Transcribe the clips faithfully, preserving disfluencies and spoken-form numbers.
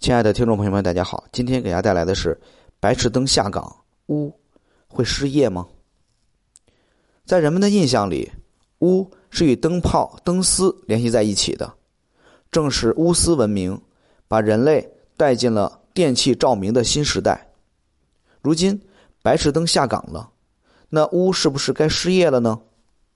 亲爱的听众朋友们，大家好，今天给大家带来的是白炽灯下岗，钨会失业吗？在人们的印象里，钨是与灯泡、灯丝联系在一起的，正是钨丝文明把人类带进了电气照明的新时代。如今白炽灯下岗了，那钨是不是该失业了呢？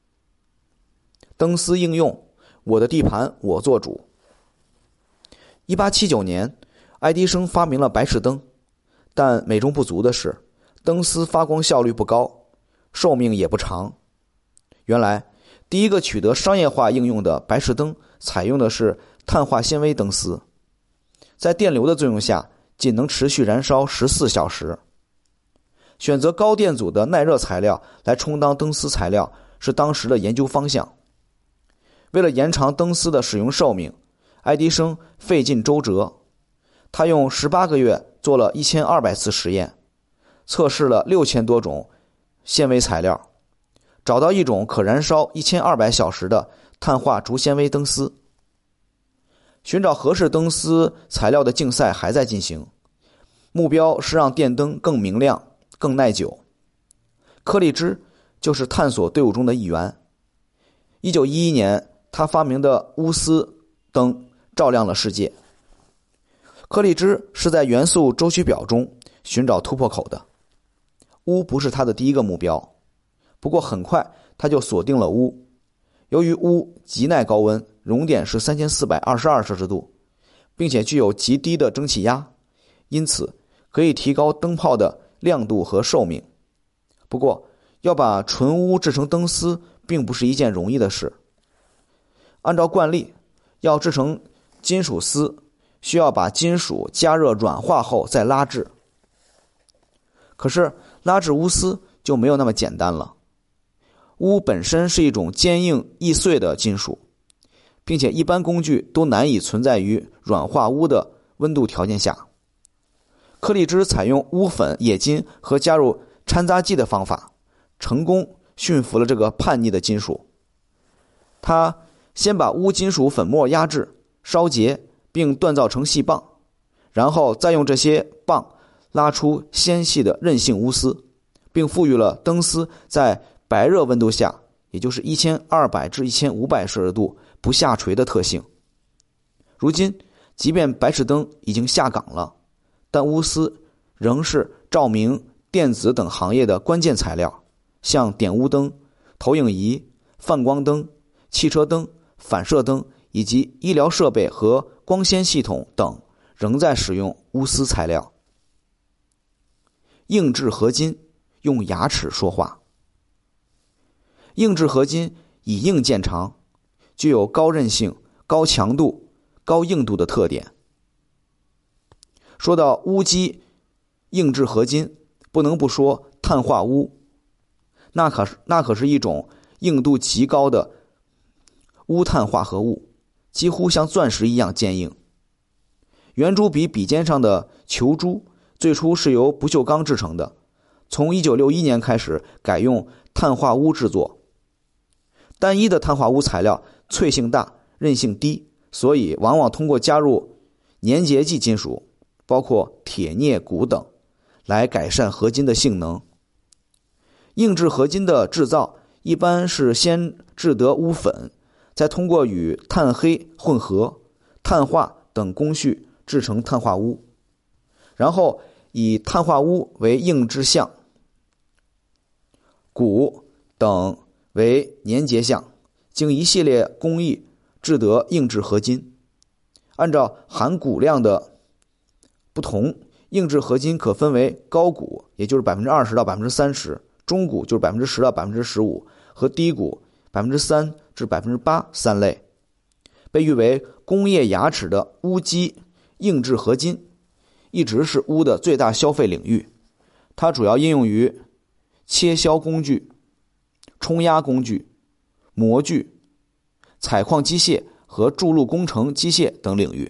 灯丝应用，我的地盘我做主。一八七九年，爱迪生发明了白炽灯，但美中不足的是，灯丝发光效率不高，寿命也不长。原来，第一个取得商业化应用的白炽灯采用的是碳化纤维灯丝，在电流的作用下，仅能持续燃烧十四小时。选择高电阻的耐热材料来充当灯丝材料是当时的研究方向。为了延长灯丝的使用寿命，爱迪生费尽周折。他用十八个月做了一千二百次实验，测试了六千多种纤维材料，找到一种可燃烧一千二百小时的碳化竹纤维灯丝。寻找合适灯丝材料的竞赛还在进行，目标是让电灯更明亮、更耐久。柯立芝就是探索队伍中的一员。一九一一年，他发明的钨丝灯照亮了世界。柯立芝是在元素周期表中寻找突破口的，钨不是他的第一个目标，不过很快他就锁定了钨。由于钨极耐高温，熔点是三千四百二十二摄氏度，并且具有极低的蒸汽压，因此可以提高灯泡的亮度和寿命。不过，要把纯钨制成灯丝并不是一件容易的事。按照惯例，要制成金属丝，需要把金属加热软化后再拉制。可是拉制钨丝就没有那么简单了。钨本身是一种坚硬易碎的金属，并且一般工具都难以存在于软化钨的温度条件下。柯立芝采用钨粉、冶金和加入掺杂剂的方法，成功驯服了这个叛逆的金属。他先把钨金属粉末压制、烧结并锻造成细棒，然后再用这些棒拉出纤细的韧性钨丝，并赋予了灯丝在白热温度下，也就是一千二百至一千五百摄氏度不下垂的特性。如今，即便白炽灯已经下岗了，但钨丝仍是照明、电子等行业的关键材料，像点钨灯、投影仪、泛光灯、汽车灯、反射灯以及医疗设备和光纤系统等仍在使用钨丝材料。硬质合金，用牙齿说话。硬质合金以硬见长，具有高韧性、高强度、高硬度的特点。说到钨基硬质合金，不能不说碳化钨，那可是那可是一种硬度极高的钨碳化合物，几乎像钻石一样坚硬。圆珠笔笔尖上的球珠最初是由不锈钢制成的，从一九六一年开始改用碳化钨制作。单一的碳化钨材料脆性大、韧性低，所以往往通过加入粘结剂金属，包括铁、镍、钴等，来改善合金的性能。硬质合金的制造一般是先制得钨粉，再通过与碳黑混合、碳化等工序制成碳化钨，然后以碳化钨为硬质相，钴等为粘结相，经一系列工艺制得硬质合金。按照含钴量的不同，硬质合金可分为高钴，也就是 百分之二十 到 百分之三十， 中钴就是 百分之十 到 百分之十五， 和低钴 百分之三 至 百分之八 三类。被誉为工业牙齿的钨基硬质合金一直是钨的最大消费领域，它主要应用于切削工具、冲压工具、模具、采矿机械和筑路工程机械等领域。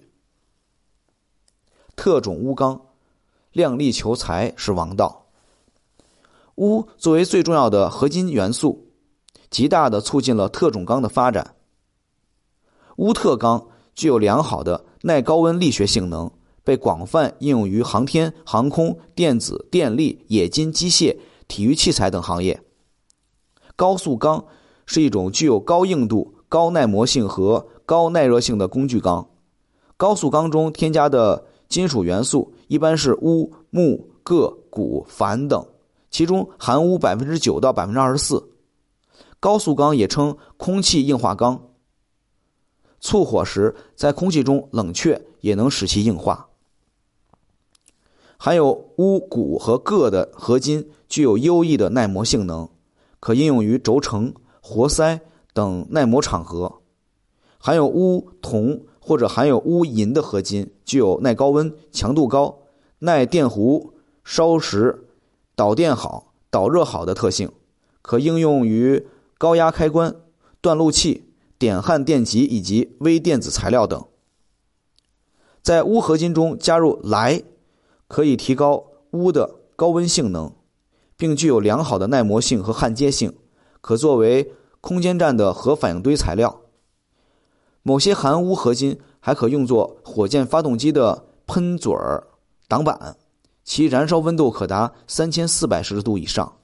特种钨钢，量力求财是王道。钨作为最重要的合金元素，极大地促进了特种钢的发展。钨特钢具有良好的耐高温力学性能， 被广泛应用于航天、航空、电子、电力、冶金、机械、体育器材等行业。高速钢是一种具有高硬度、高耐磨性和高耐热性的工具钢。高速钢中添加的金属元素一般是钨、钼、铬、钴、钒等，其中含钨 百分之九 到 百分之二十四。高速钢也称空气硬化钢，淬火时在空气中冷却也能使其硬化。含有钨、钴和铬的合金具有优异的耐磨性能，可应用于轴承、活塞等耐磨场合。含有钨、铜或者含有钨银的合金具有耐高温、强度高、耐电弧烧蚀、导电好、导热好的特性，可应用于高压开关、断路器、点焊电极以及微电子材料等。在钨合金中加入氖，可以提高钨的高温性能，并具有良好的耐磨性和焊接性，可作为空间站的核反应堆材料。某些含钨合金还可用作火箭发动机的喷嘴挡板，其燃烧温度可达三千四百摄氏度以上。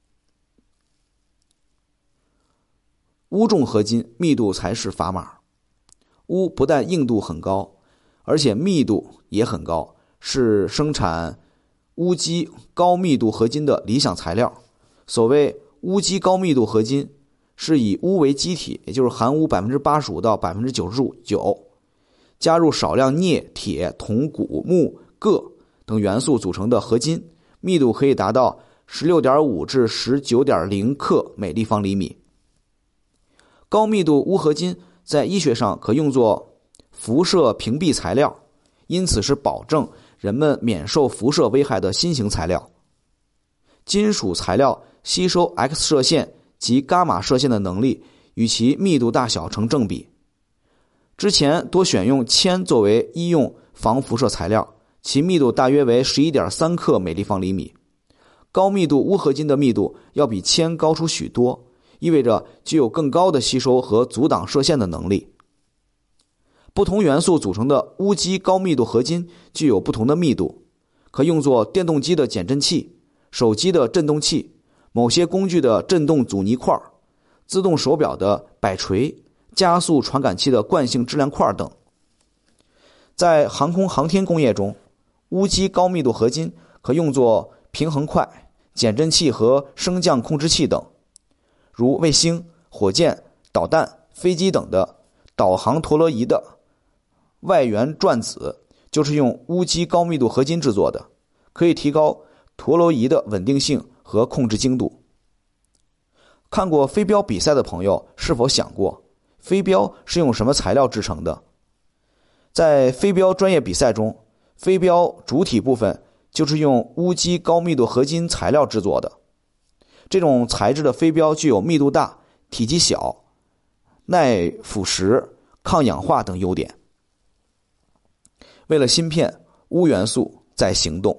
钨重合金密度才是砝码。钨不但硬度很高，而且密度也很高，是生产钨基高密度合金的理想材料。所谓钨基高密度合金，是以钨为基体，也就是含钨 百分之八十五 到 百分之九十九， 加入少量镍、铁、铜、钴、钼、铬等元素组成的合金，密度可以达到 十六点五 至 十九点零 克每立方厘米。高密度钨合金在医学上可用作辐射屏蔽材料，因此是保证人们免受辐射危害的新型材料。金属材料吸收 X 射线及伽马射线的能力与其密度大小成正比。之前多选用铅作为医用防辐射材料，其密度大约为 十一点三 克每立方厘米。高密度钨合金的密度要比铅高出许多，意味着具有更高的吸收和阻挡射线的能力。不同元素组成的钨基高密度合金具有不同的密度，可用作电动机的减震器、手机的振动器、某些工具的振动阻尼块、自动手表的摆锤、加速传感器的惯性质量块等。在航空航天工业中，钨基高密度合金可用作平衡块、减震器和升降控制器等，如卫星、火箭、导弹、飞机等的导航陀螺仪的外缘转子就是用钨基高密度合金制作的，可以提高陀螺仪的稳定性和控制精度。看过飞镖比赛的朋友是否想过，飞镖是用什么材料制成的？在飞镖专业比赛中，飞镖主体部分就是用钨基高密度合金材料制作的。这种材质的飞镖具有密度大、体积小、耐腐蚀、抗氧化等优点。为了芯片，钨元素在行动。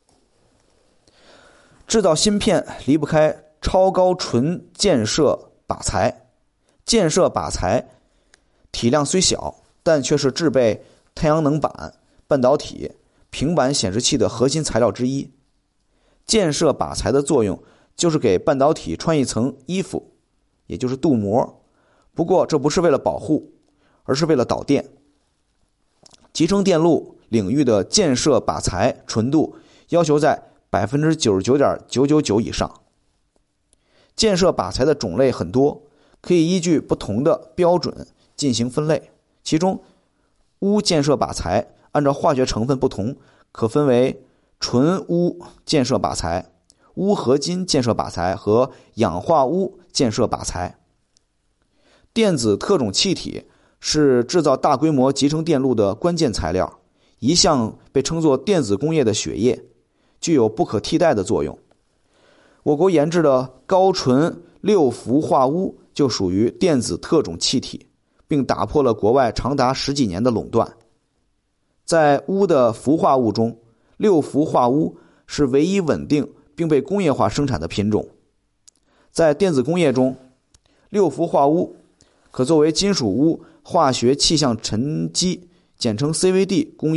制造芯片离不开超高纯建设靶材。建设靶材体量虽小，但却是制备太阳能板、半导体、平板显示器的核心材料之一。建设靶材的作用就是给半导体穿一层衣服，也就是镀膜。不过这不是为了保护，而是为了导电。集成电路领域的建设靶材纯度要求在 百分之九十九点九九九 以上。建设靶材的种类很多，可以依据不同的标准进行分类。其中钨建设靶材按照化学成分不同，可分为纯钨建设靶材、钨合金建设靶材和氧化钨建设靶材。电子特种气体是制造大规模集成电路的关键材料，一向被称作电子工业的血液，具有不可替代的作用。我国研制的高纯六氟化钨就属于电子特种气体，并打破了国外长达十几年的垄断。在钨的氟化物中，六氟化钨是唯一稳定并被工业化生产的品种。在电子工业中，六氟化钨可作为金属钨化学气象沉积简称 C V D 工艺的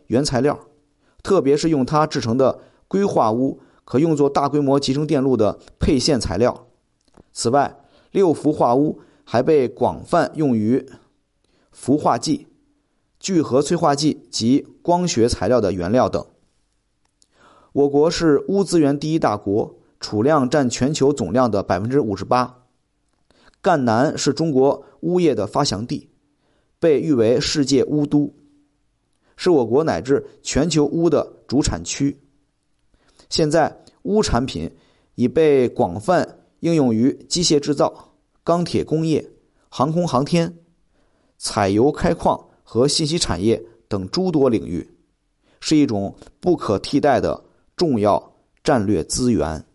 原材料，特别是用它制成的硅化钨可用作大规模集成电路的配线材料。此外，六氟化钨还被广泛用于氟化剂、聚合催化剂及光学材料的原料等。我国是钨资源第一大国，储量占全球总量的 百分之五十八。 赣南是中国钨业的发祥地，被誉为世界钨都，是我国乃至全球钨的主产区。现在钨产品已被广泛应用于机械制造、钢铁工业、航空航天、采油开矿和信息产业等诸多领域，是一种不可替代的重要战略资源。